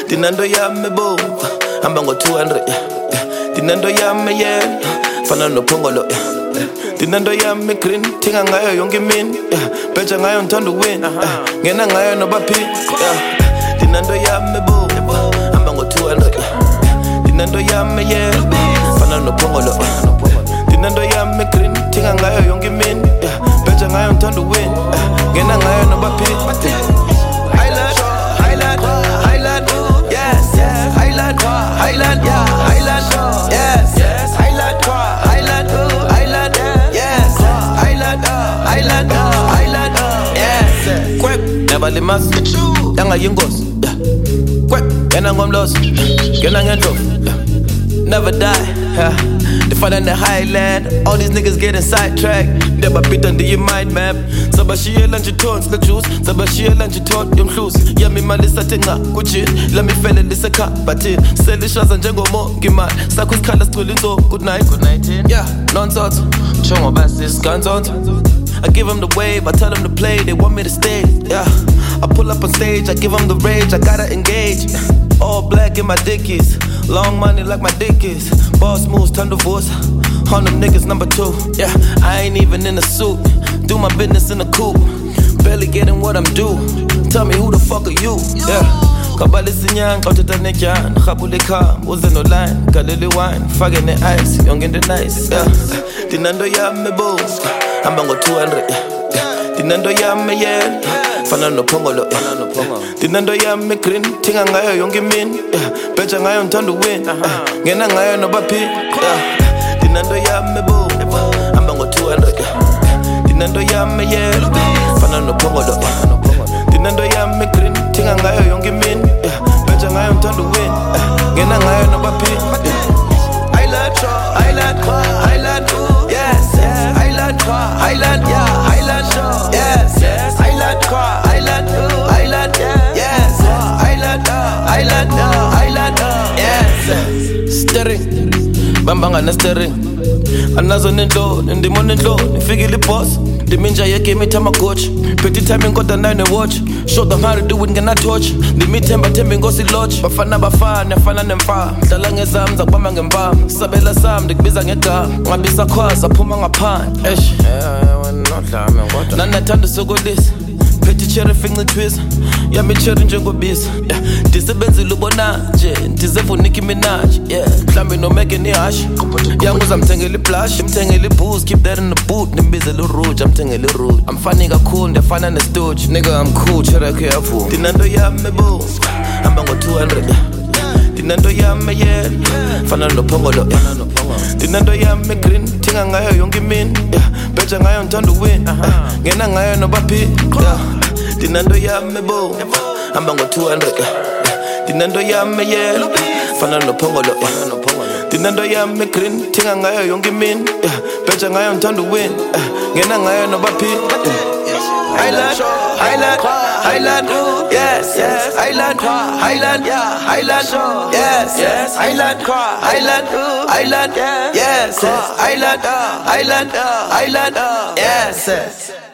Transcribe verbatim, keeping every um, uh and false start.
Dinando yami bo, amba ngo two hundred. Dinando yami yeah, fana no pongolo. Dinando yami green, tinga ngayo yonke mini. Beja ngayo ntondo win, ngena ngayo no bapi. Dinando yami bo, amba ngo two hundred. Dinando yami yeah, fana no pongolo. Dinando yami green, tinga ngayo yonke mini. Beja ngayo ntondo win, ngena ngayo no bapi. Highland, Highland, Highland, yes, yes. Highland, Highland, yeah, Highland, yes, yes. Highland, Highland, Highland, yes. Highland, Highland, Highland, yes. Quick, never limas, yanga yingos. Quick, yena ngomlos, yena ngendof. Never die, yeah. They fall in the highland, all these niggas getting sidetracked. Never beat under your mind map. Sabashia lunch tones, the juice. Sabashia lunch tone, you lose. Yami malisa tinga, kuchi. Let me feel it, this a car, but it. Sell the shots and jango mo, gima. Sakus colors to little, good night, good night. Yeah, nonsense. Chongo basses, guns on. I give them the wave, I tell them to play, they want me to stay. Yeah, I pull up on stage, I give them the rage, I gotta engage. All black in my dickies, long money like my dick is. Boss moves, turn divorce. On them niggas number two. Yeah, I ain't even in a suit. Do my business in a coupe. Barely getting what I'm due. Tell me who the fuck are you? Yeah. Kabali sinyang, kauta nejan, khabule kam, uze no line, kalili wine, fucking the ice, young in the nice. Yeah. Dinando yami bo, amba ngo two hundred. Dinando yami yeah, fana no pongolo. Dinando yami green, tinga ngayo yonke mini. Beja ngayo ntondo win, ngena ngayo no bapi. Dinando yami bo, amba ngo two hundred. Dinando yami yeah, fana no pongolo. Dinando yami green, tinga ngayo yonke mini. Beja ngayo ntondo win, ngena ngayo no bapi. Highland, Highland, Highland, yes, yes. Highland, Highland, yeah, Highland, yes, yes. Highland, Highland, Highland, yes, Highland, Highland, Highland, yes. Steering, bambanga na steering. Anazo nendo, ndimo nendo, nifigili boss. Diminja yeke mitama coach. Pretty time got the nine watch. Show them how to do it, ngena torch. Dimitemba tembe ngosi lodge. Bafana bafana, fana nemfa. Dala ngezam zakubamba ngempa. Sabela sam ndikubiza ngegama. Ngabisa khwaza phuma ngaphandle. Eish. Nana thanda sokolisa. Petty cherry finger twist. Yami cherry njengobisa. Yeah. Disebenzile ubona nje. Ndizevu Nicki Minaj. Yeah. Mhlambe no Megan ihash. Yanguza mthengele blush, mthengele booze, keep that in the boot. Nimbizele rouge, mthengele rouge. I'm funny kakhulu, ndiyafana ne-stooge. Nigga, I'm cool, cherry careful. Dinando yami bo, amba ngo two hundred. Dinando yami yeah, fana no pongolo. Dinando yami green, tinga ngayo yonke mini. Beja ngayo ntondo win, ngena ngayo no bapi. Dinando yami bo, amba ngo two hundred. Dinando yami yeah, fana no pongolo. Dinando yami green, tinga ngayo yonke mini. Beja ngayo ntondo win, ngena ngayo no bapi. Highland, Highland, Highland, yes, yes. Highland, Highland, yeah, Highland, yes, yes. Highland, Highland, Highland, yes, yes. Highland, Highland, Highland, yes.